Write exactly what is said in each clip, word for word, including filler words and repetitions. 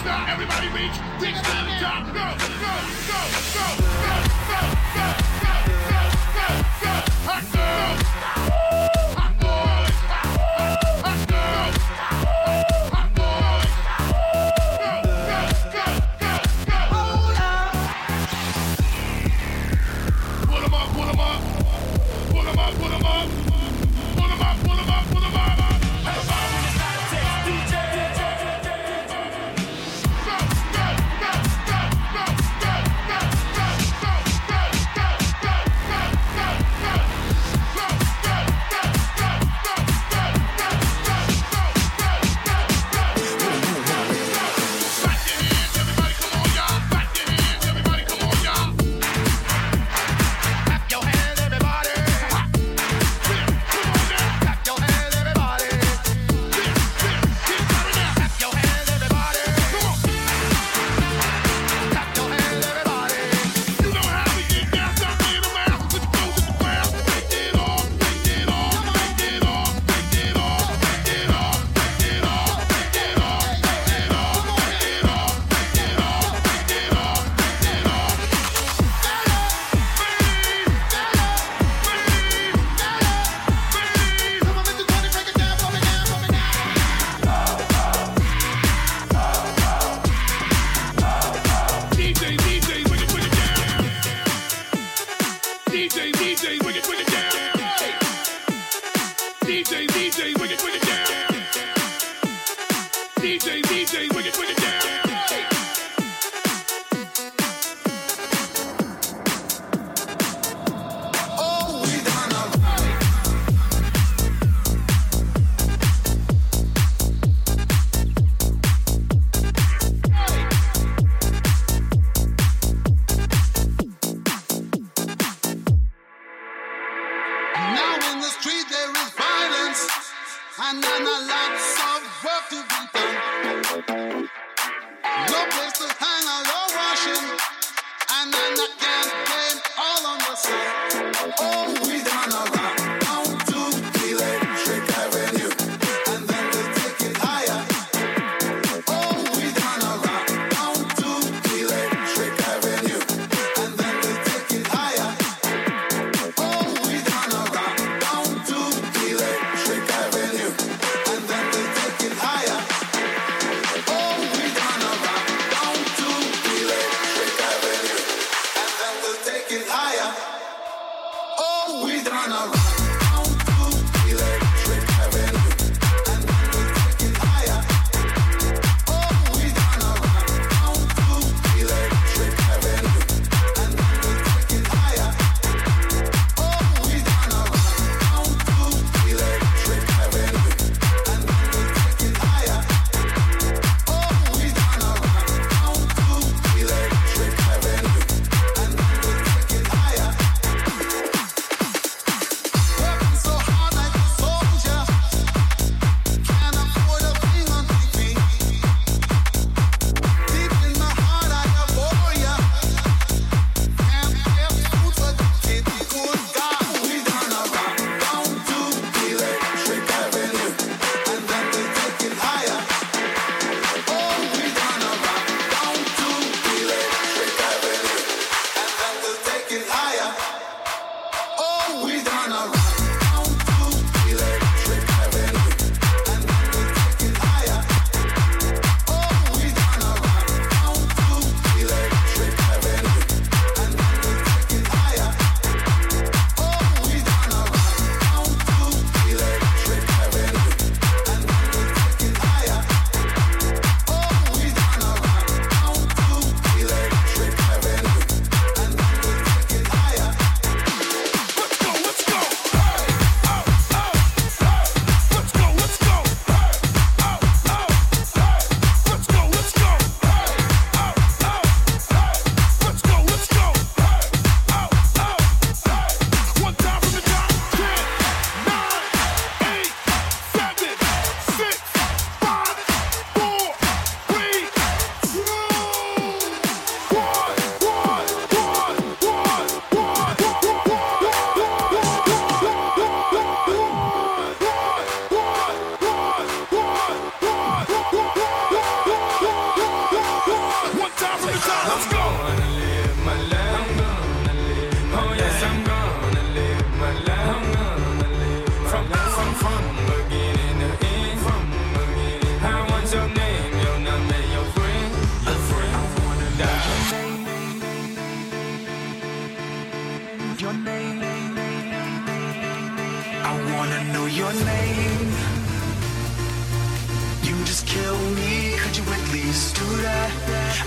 stop. Everybody reach, reach to the top. Go, go, go, go, go, go, go, go, go, go, go. Hot girls, hot boys, hot girls, hot boys. Go, go, go, go, go. Hold up. Pull 'em up, pull 'em up, pull 'em up, pull 'em up, pull 'em up, pull 'em up, pull 'em up.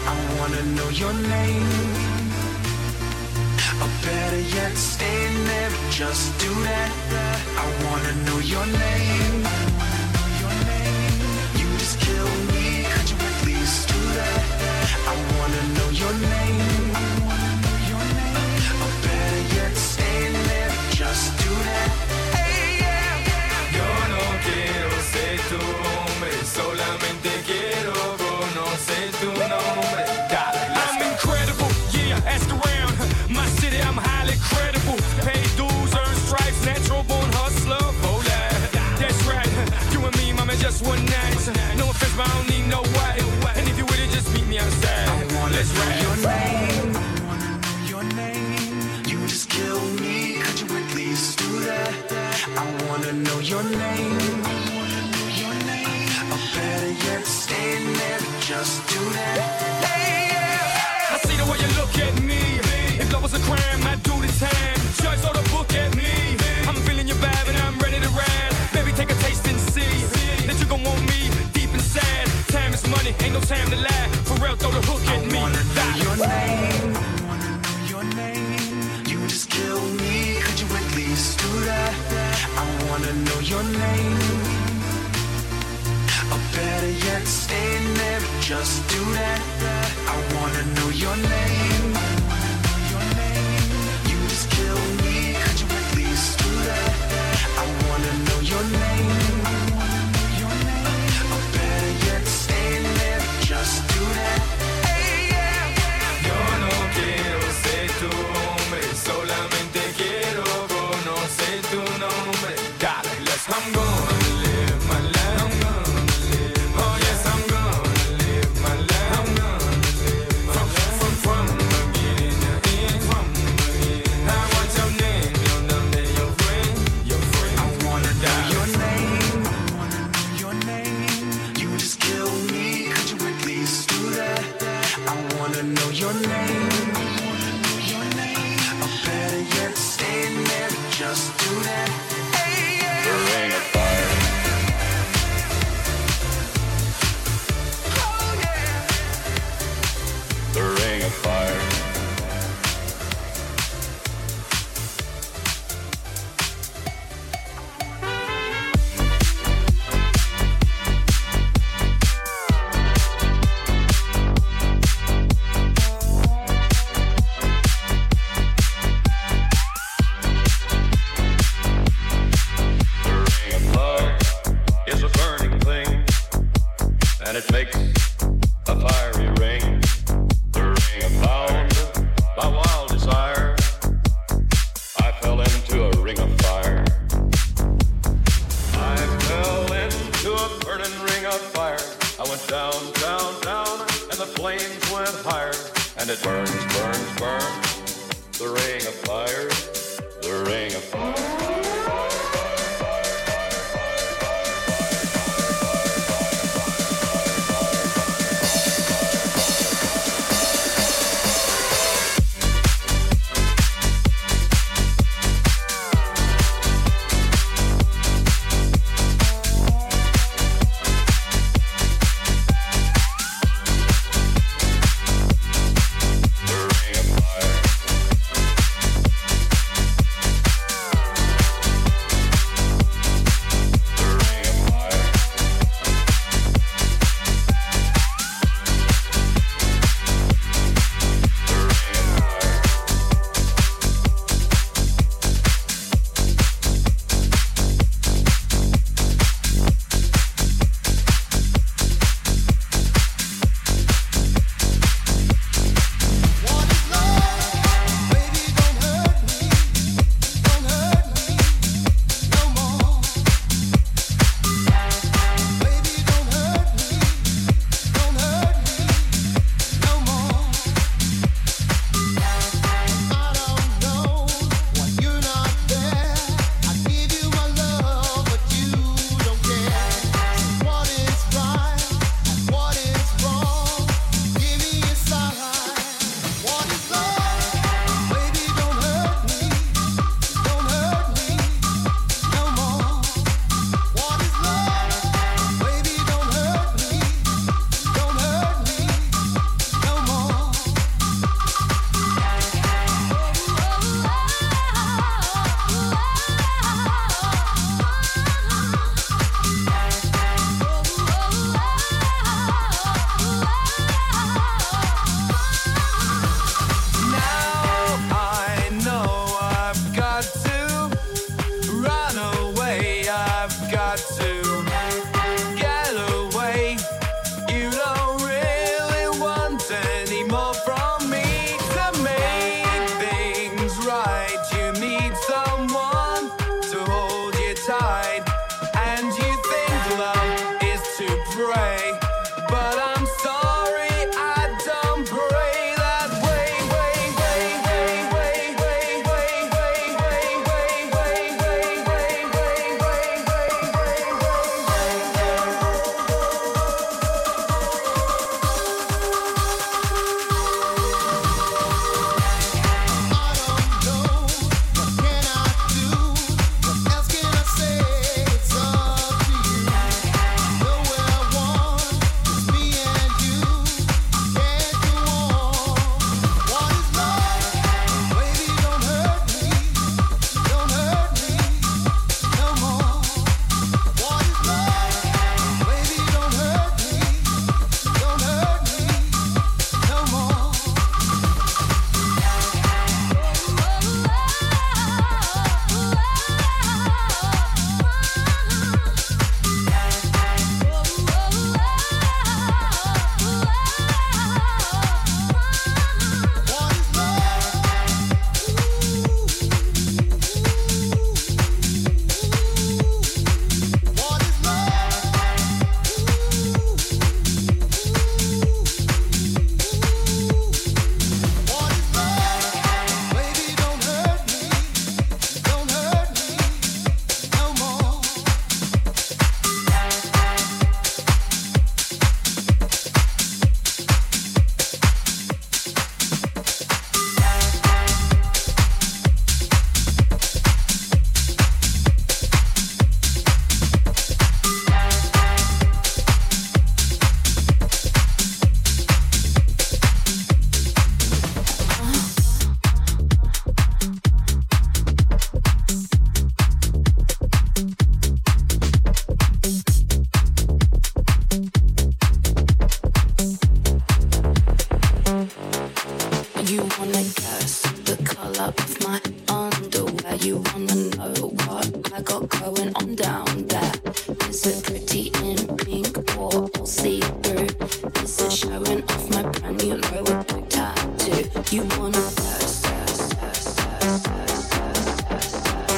I wanna know your name. Or better yet, stay there, just do that. I wanna know your name. You just kill me, could you at least do that? I wanna know your name. Or better yet, stay there, just do that. Hey, yeah. Yo no quiero ser tu hombre, solamente quiero conocer tu nombre. I'm incredible, yeah, ask around. My city, I'm highly credible. Pay dues, earn stripes, natural born hustler. Oh, yeah, that's right. You and me, mama, just one night. No offense, but I don't need no wife. And if you with it, just meet me outside. I wanna Let's know ride. your name. I wanna know your name. You just kill me, could you at least do that? I wanna know your name. I wanna know your name. Or better yet, stay there, just do that. Hey, yeah. I see the way you look at me. If love was a crime, I'd do the time. Judge throw the book at me. I'm feeling your vibe and I'm ready to ride. Baby, take a taste and see that you gon' want me deep inside. Time is money, ain't no time to lie. For real, throw the hook at I me. wanna know your name. I wanna know your name. You just kill me, could you at least do that? I wanna know your name. Or better yet, stay there, just do that. I wanna know your name. I wanna know your name. You just kill me, could you at least do that? I wanna know your name. I wanna know your name. Or better yet, stay there, just do that. Hey, yeah. Yo no quiero ser tu hombre, solamente quiero conocer tu nombre. Dale, let's I'm gonna live my life. I'm gonna live. Oh yes, I'm gonna live my life. I'm gonna live from from from beginning to end, from beginning. I want your name, your number, your friend, your friend. I wanna know your name. I wanna know your name. You just kill me, could you at least do that? I wanna know your name. I wanna know your name. Or better yet, stay there, just do that. Hey, yeah. The ring of fire. Oh, yeah. The ring of fire. The ring of fire is a burning thing, and it makes a fiery ring. The ring of bound by wild desire. I fell into a ring of fire. I fell into a burning ring of fire. I went down, down, down, and the flames went higher. And it burns, burns, burns. The ring of fire. The ring of fire. The ring of fire. pretty in pink or all see through? Is it showing off my brand new lower back tattoo? You wanna dance, dance, dance, dance, dance, dance,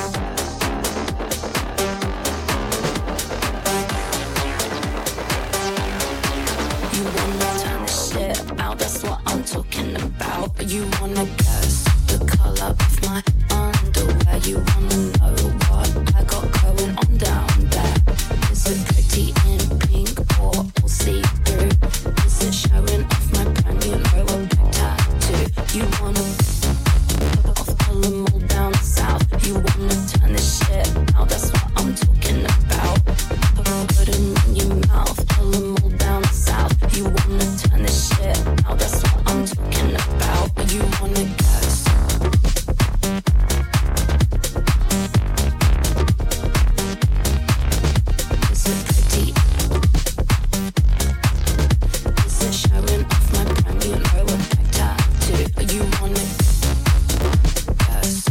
you wanna turn this shit out, that's what I'm talking about. You wanna guess the color of my underwear? You wanna know what I got going on down there? Is it pretty in pink or all see through? Is it showing off my brand new lower back tattoo? You wanna off pull them all down south? You wanna turn this shit out, that's what I'm talking about. Put them in your mouth, pull them all down south. You wanna turn this shit out, that's what I'm talking about. You wanna guess? Is it pretty? Is it showing off my brand new lower back tattoo? You wanna guess?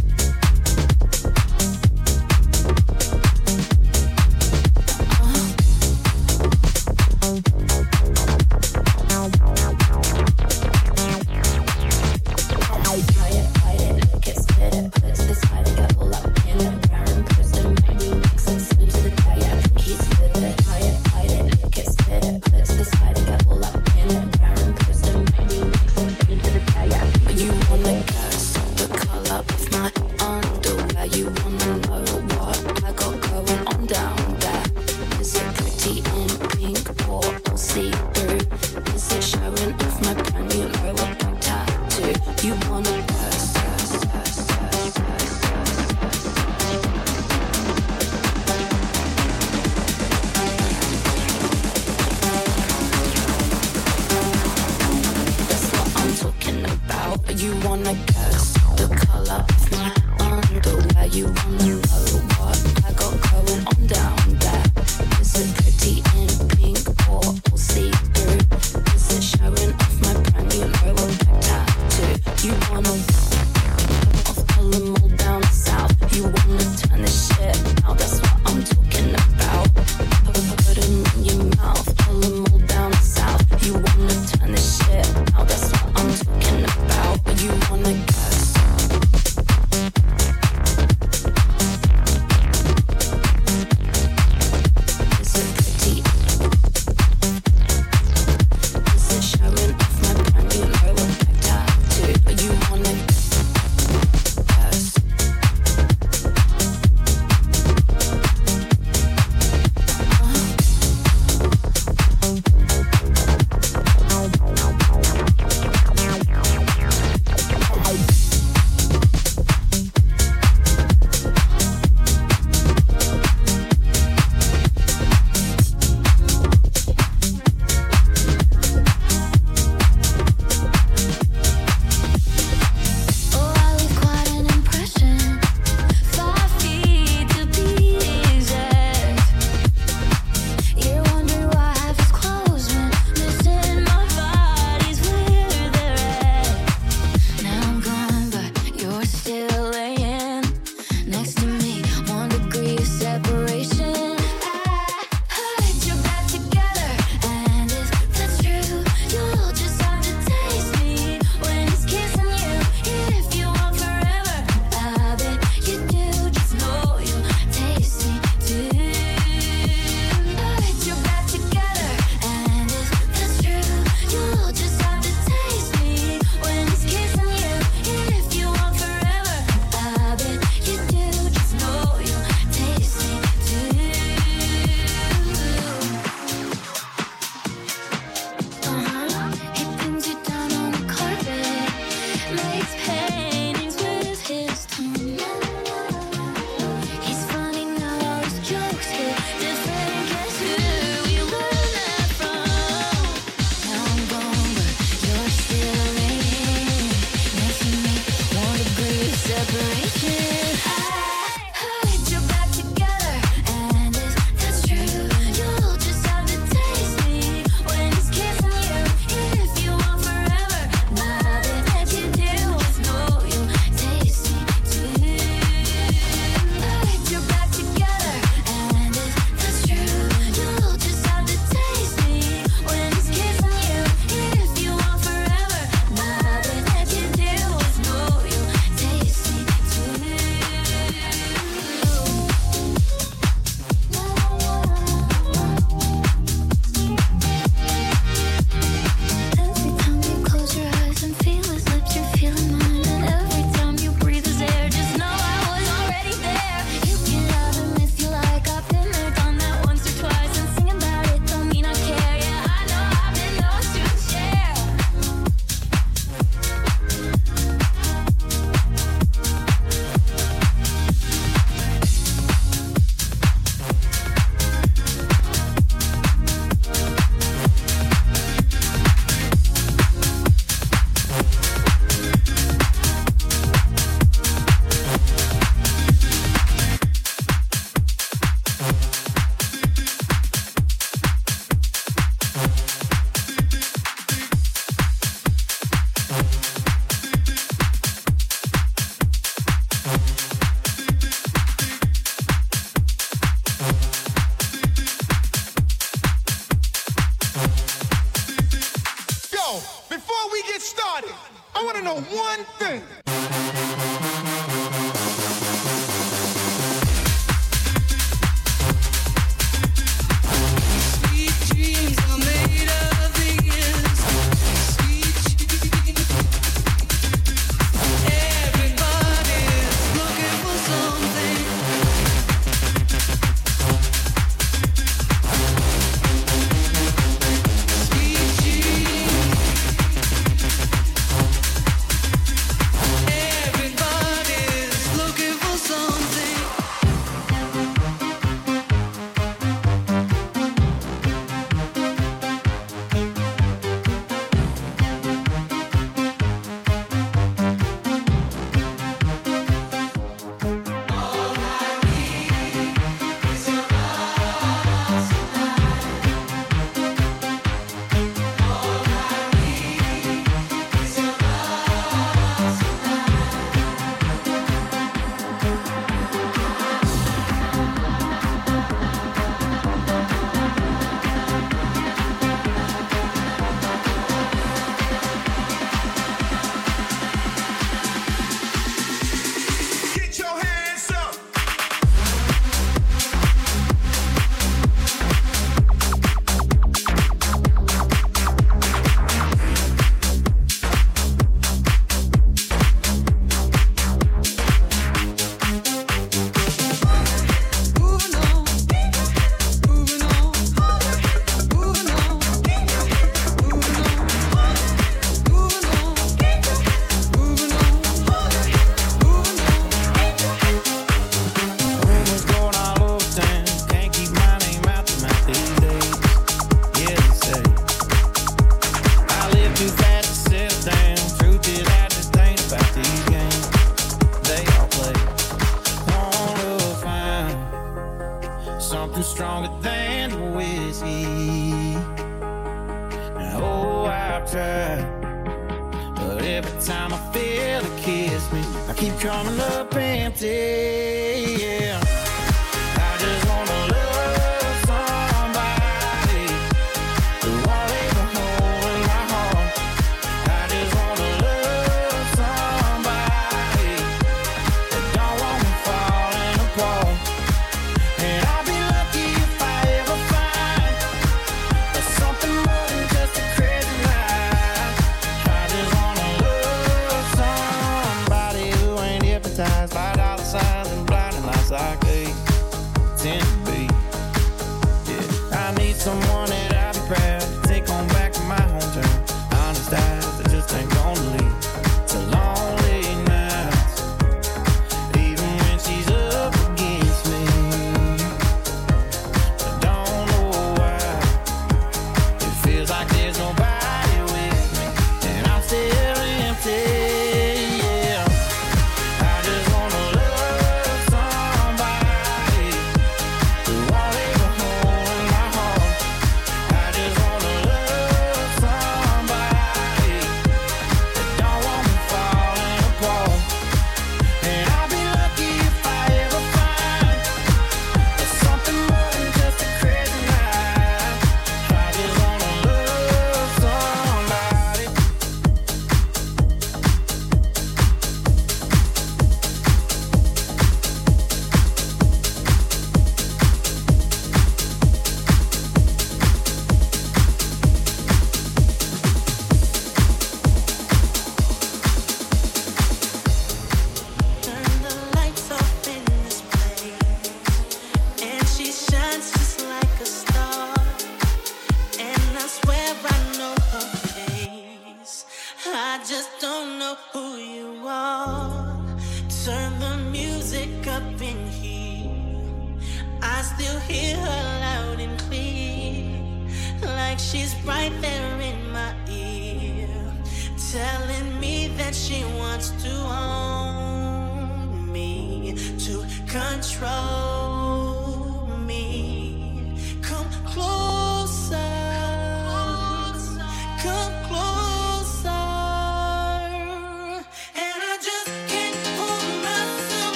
Everybody, I want to know one thing.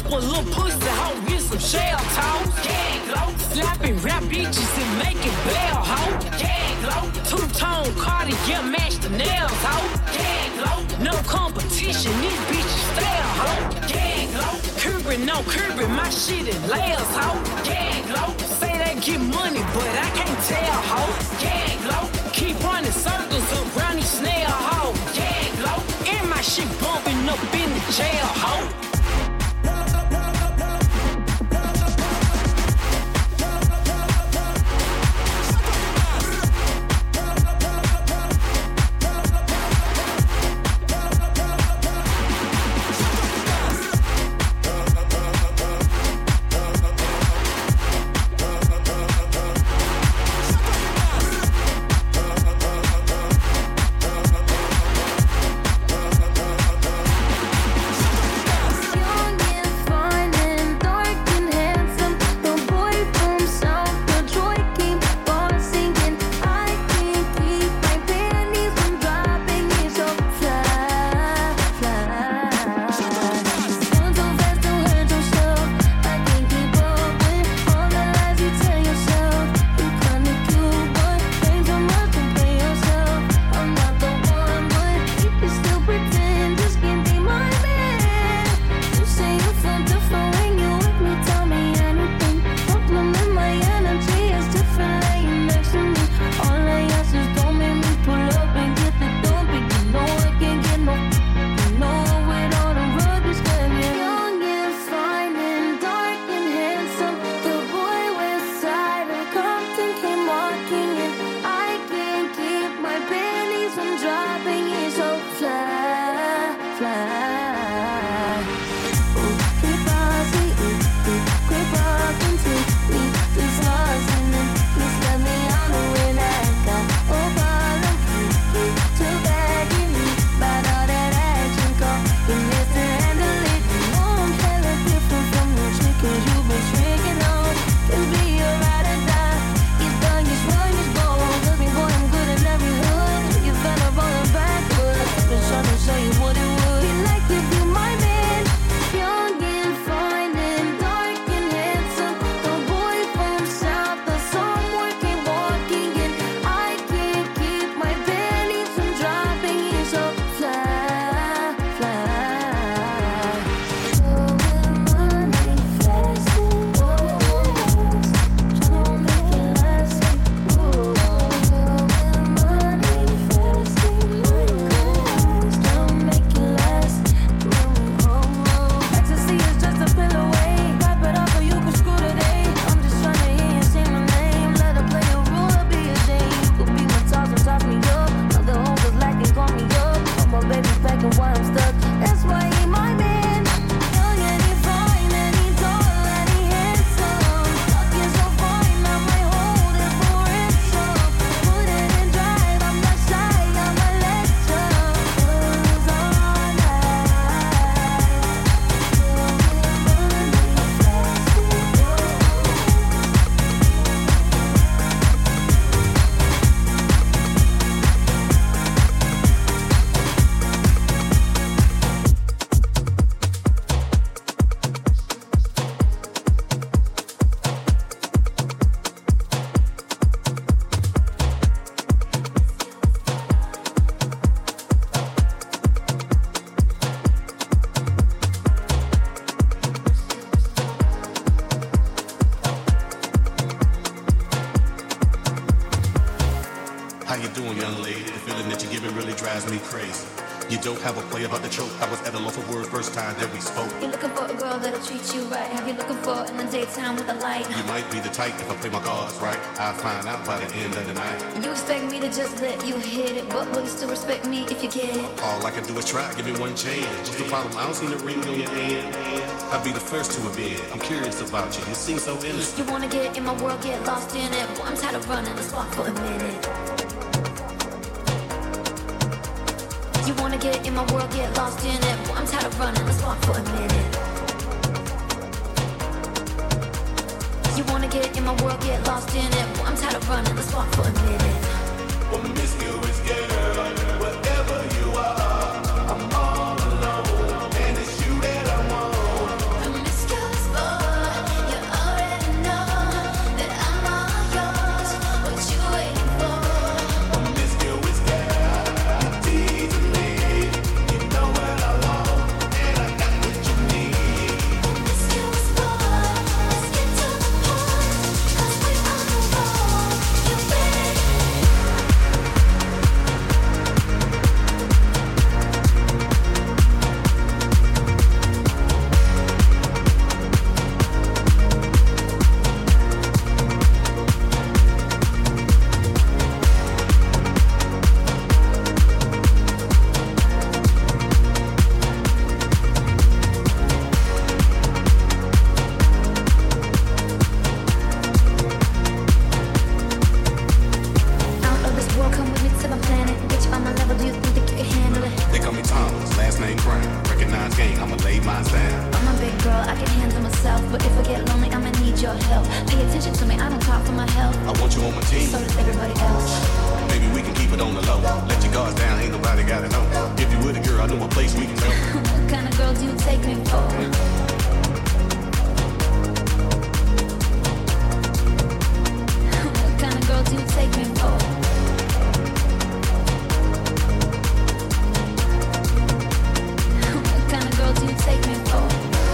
one little pussy hoe with some shell toes. Gang glow, slapping rap bitches and making bell hoe. Gang glow, two-tone Cartier match the nails hoe. Gang glow, no competition, these bitches stale hoe. Gang glow, Cuban no Cuban, my shit is layers hoe. Gang glow, say they get money, but I can't tell hoe. Gang glow, keep running circles around these snail hoe. Gang glow, and my shit bumping up in the jail hoe. Me crazy. You don't have a play about the choke. I was at a loss of words first time that we spoke. You're looking for a girl that'll treat you right. Have you looking for in the daytime with a light? You might be the type if I play my cards right. I'll find out by the end of the night. You expect me to just let you hit it, but will you still respect me if you get it? All I can do is try. Give me one chance. What's the problem? I don't see the ring on your hand. I'll be the first to admit. I'm curious about you. You seem so innocent. You wanna get in my world, get lost in it. Well, I'm tired of running the spot for a minute. You wanna get in my world, get lost in it. Well, I'm tired of running the spot for a minute. You wanna get in my world, get lost in it. Well, I'm tired of running the spot for a minute. Promiscuous girl, wherever you are, I'm all alone, and it's you that I want. need your help. Pay attention to me, I don't talk for my health. I want you on my team. So does everybody else. Maybe we can keep it on the low. Let your guards down, ain't nobody gotta know. If you with a girl, I know a place we can go. What kind of girl do you take me for? What kind of girl do you take me for? What kind of girl do you take me for?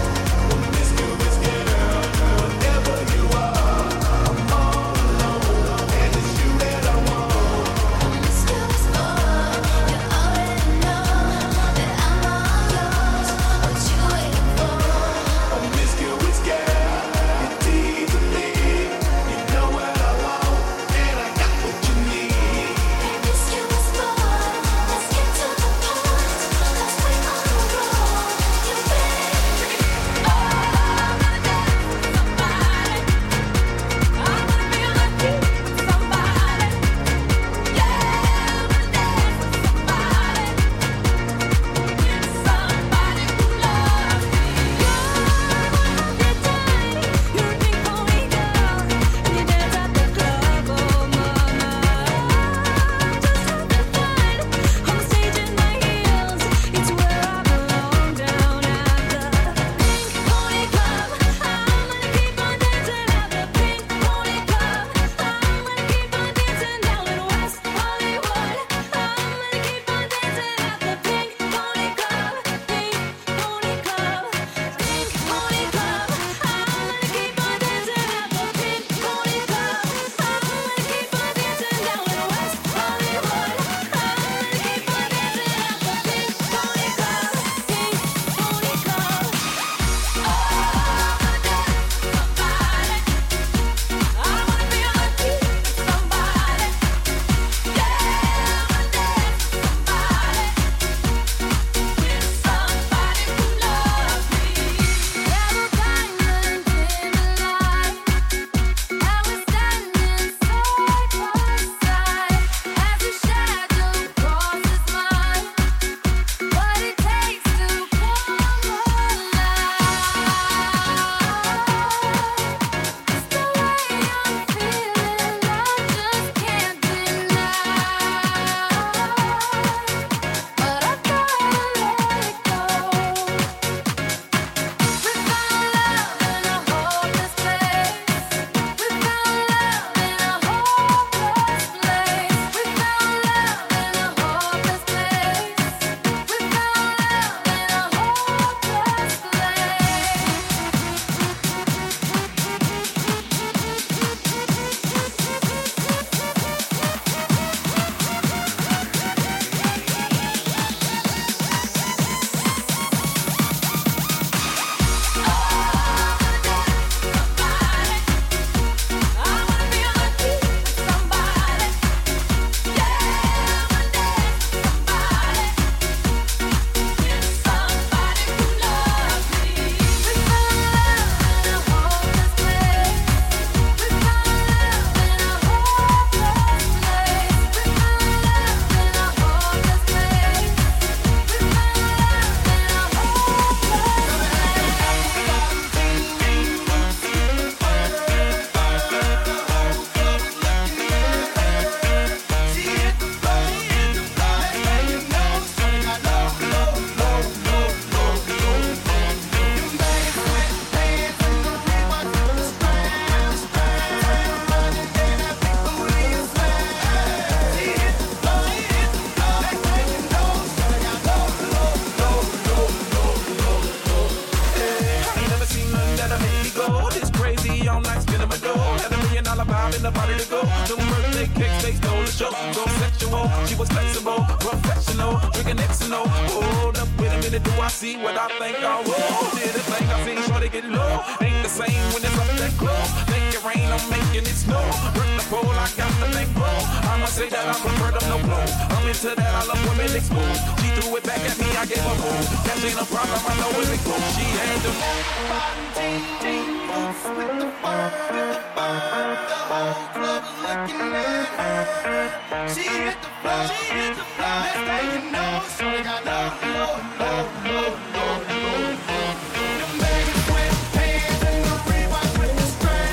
She hit the floor, she hit the floor. Next thing you know, she got love, love, love, love, love, love. Them baggy sweatpants and the Reeboks with the strap.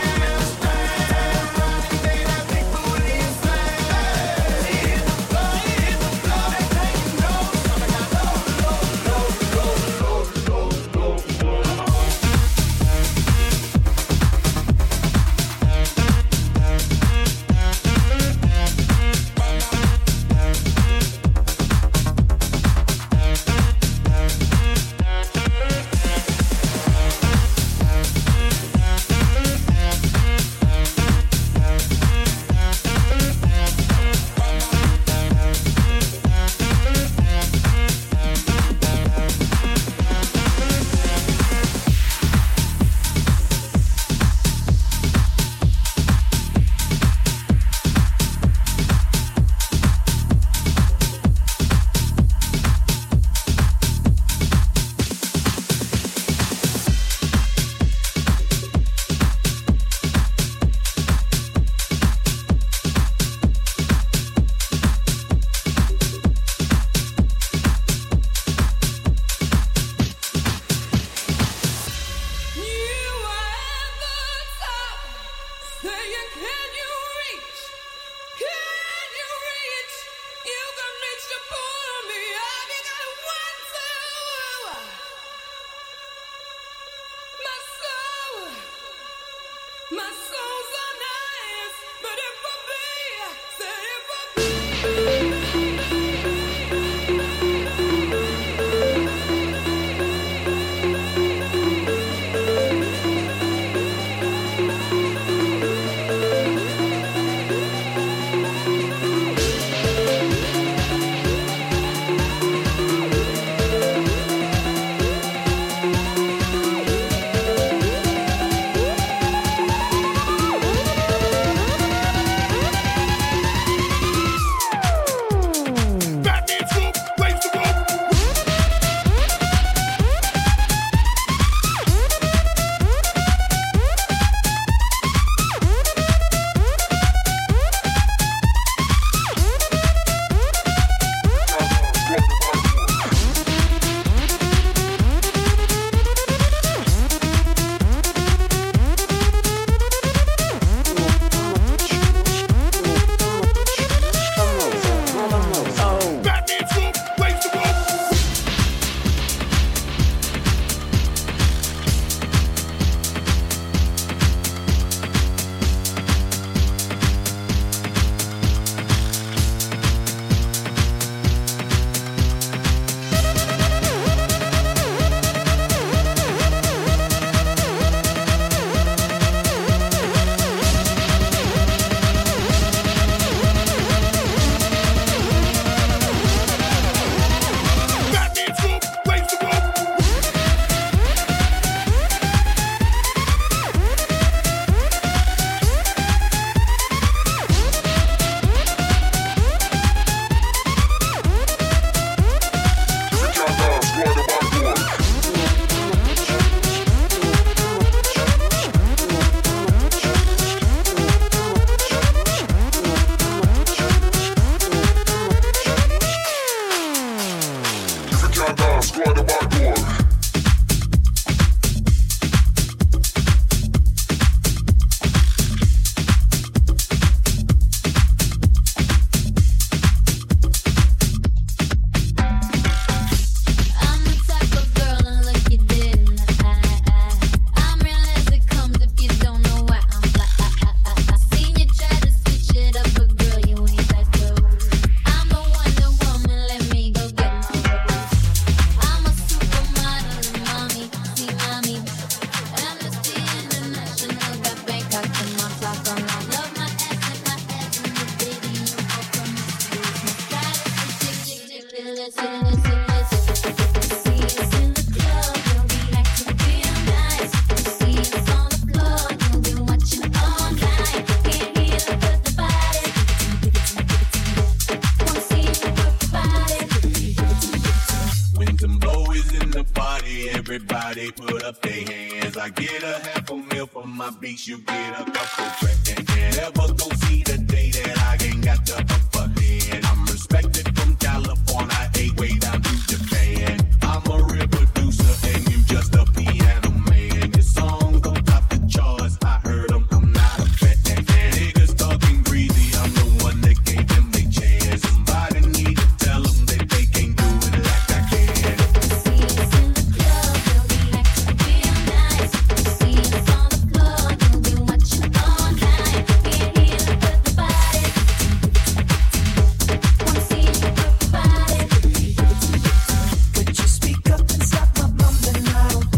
Everybody put up their hands. I get a half a meal for my beats. You get a couple grand. Never gon' see the day that I ain't got the upper hand. I'm respected from California, eight way down to Japan. I'm a real producer and you just a piano man. Your songs don't top the charts. I heard them. I'm not a fan. Niggas talking greasy. I'm the one that gave them their chance. Somebody need to tell them that they can't do it like I can. Could you speak up and stop my mumbling? I don't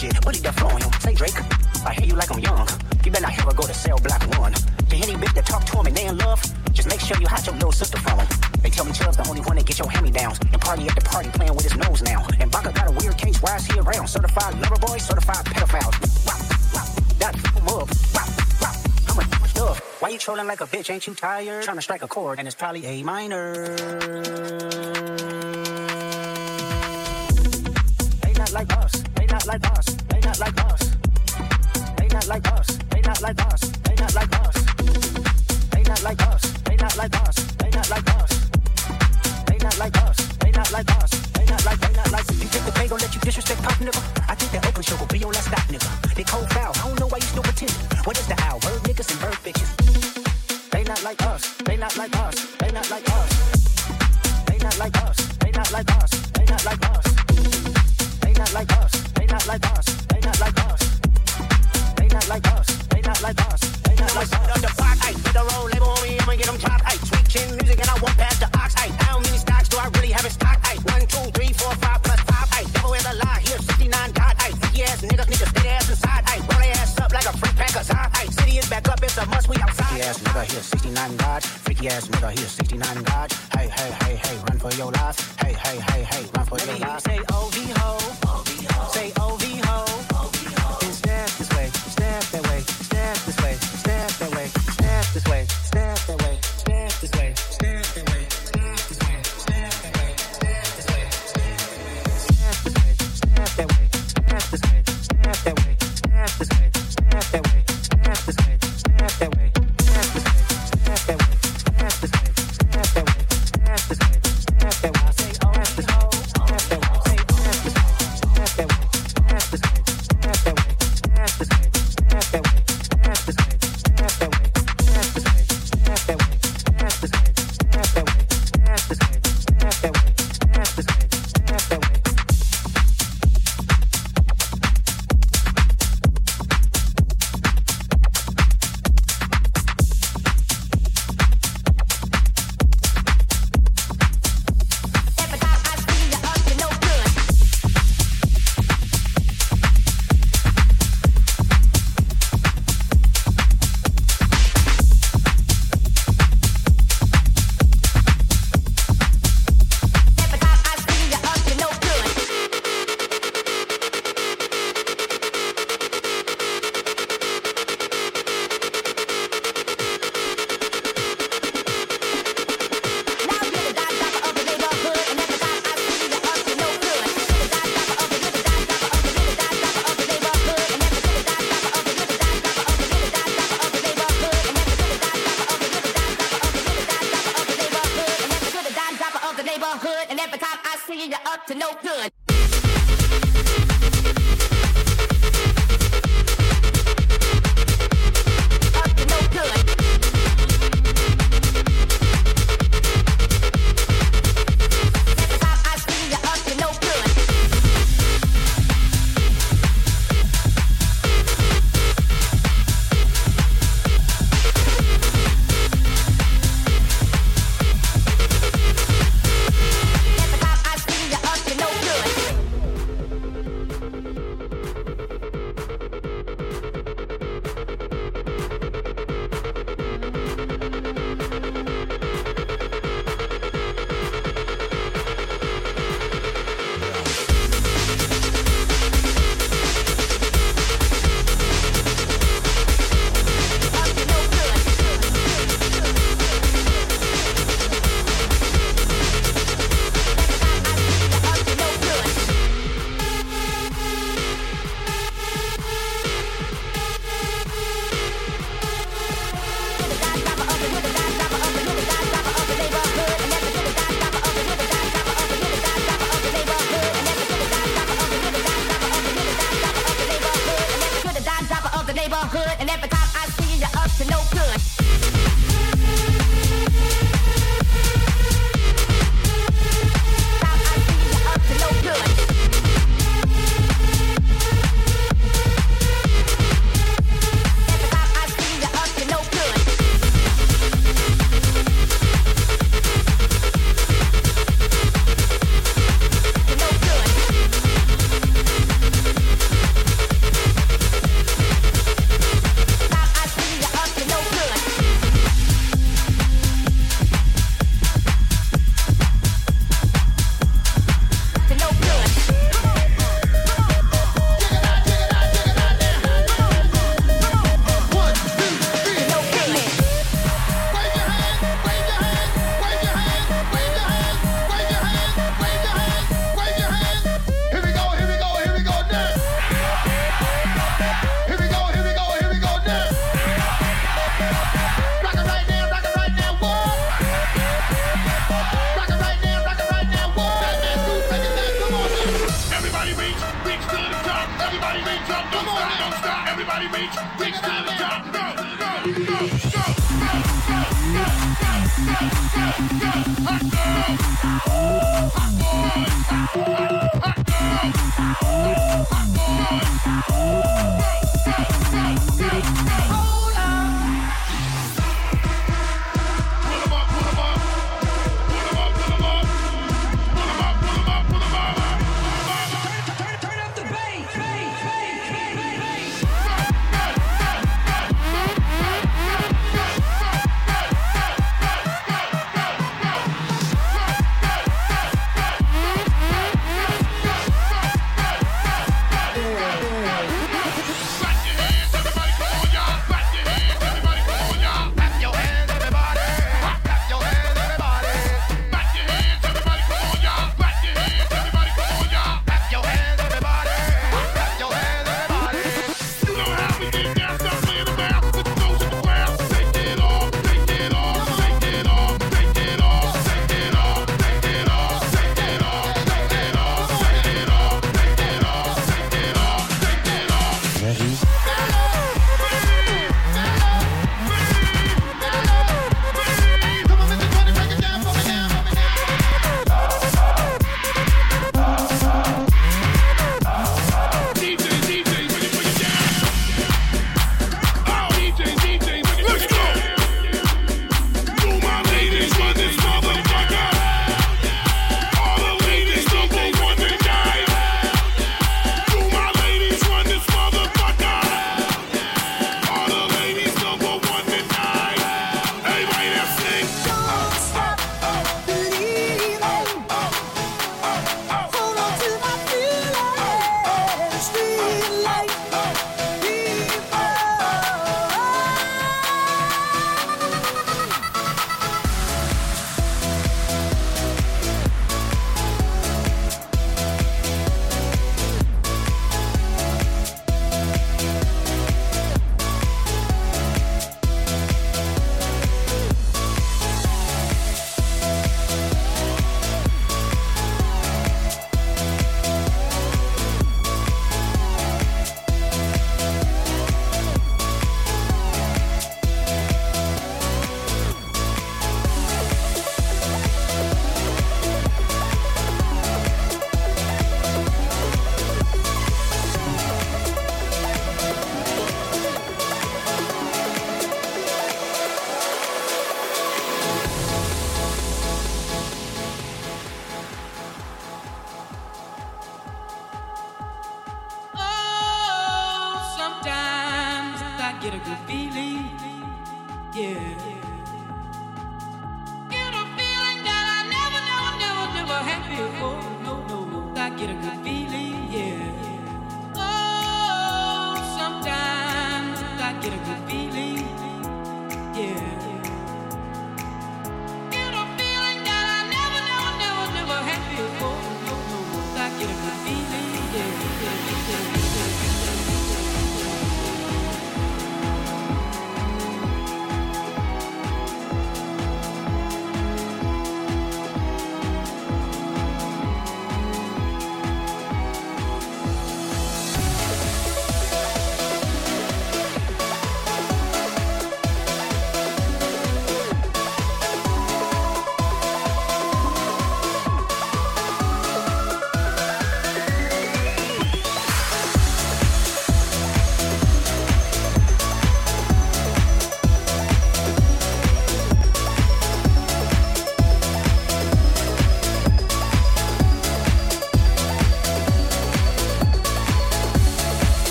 shit. Bully the floor on him. Say Drake, I hear you like I'm young. You better not ever go to cell block one. To any bitch that talk to him and they in love, just make sure you hide your little sister from him. They tell me Chubb's the only one that get your hand-me-downs. And party at the party playing with his nose now. And Baka got a weird case, why is he around? Certified lover boy, certified pedophiles. Wow, wow, that f***em up. Wow, wow, how much stuff? Why you trolling like a bitch? Ain't you tired? Trying to strike a chord, and it's probably A minor. They not like us. They not like us. They not like us. They not like us. They not like us. They not like us. They not like us. They not like us. They not like us. They not like us. They not like us. They not like. They not like. You think the pay gon' let you disrespect pop nigga? I think that Oakland show gon' be on that stop nigga. They cold foul. I don't know why you still pretend. What is the owl? Bird niggas and bird bitches. They not like us. They not like us. They not like us. They not like us. They not like us. They not like us. They not like us. They not like us. They not like us. They not like us. They not like us. They not like us. On the park, I put the roll label on me. I'ma get them chopped. I tweak chin music and I walk past the ox. I how many stocks do I really have in stock? I one, two, three, four, five plus five. I devil is a lie. Here sixty-nine dot. I freaky ass niggas, niggas stay their ass inside. I roll their ass up like a freak packers. I city is back up. It's a must. We outside. Freaky ass nigga here sixty-nine dot. Freaky ass nigga here sixty-nine dot. Hey, hey, hey, hey, run for your life. Hey, hey, hey, hey, run for your life. Say O V ho. Say O V ho. And step this way. Step that way. Step this way. Step that way. Step this way. Step that way. Step this way. Step that way. Step this way. Step that way. Step this way. Step that way. Step this way. Step that way. Step this way. Step that way. Step this way. Step that way. Step this way. Step that way. Step this way. Step that way. Step this way. Step that way. Say oh, step this way. Step that way. Say step this way. Step that way. Step this way. Step that way. Step this way. Step that way. Step this way. Step that way. Step this way. Step that way. Step this way. Step that way. Step this way. Step that way. Step this way. Step that way. Everybody reach up, don't stop, don't stop. Everybody reach, reach to the top. Go, go, go, go, go, go, go, go, go, go, go. Hot girl, hot boys, hot girl, hot boys. Go, go, go, go, go. Hold on. Put 'em up, put 'em up. Put 'em up, put 'em up. Put 'em up, put 'em up, put 'em up. Turn, turn up the bass, bass, bass, bass, bass. Oh, sometimes I get a good feeling, yeah.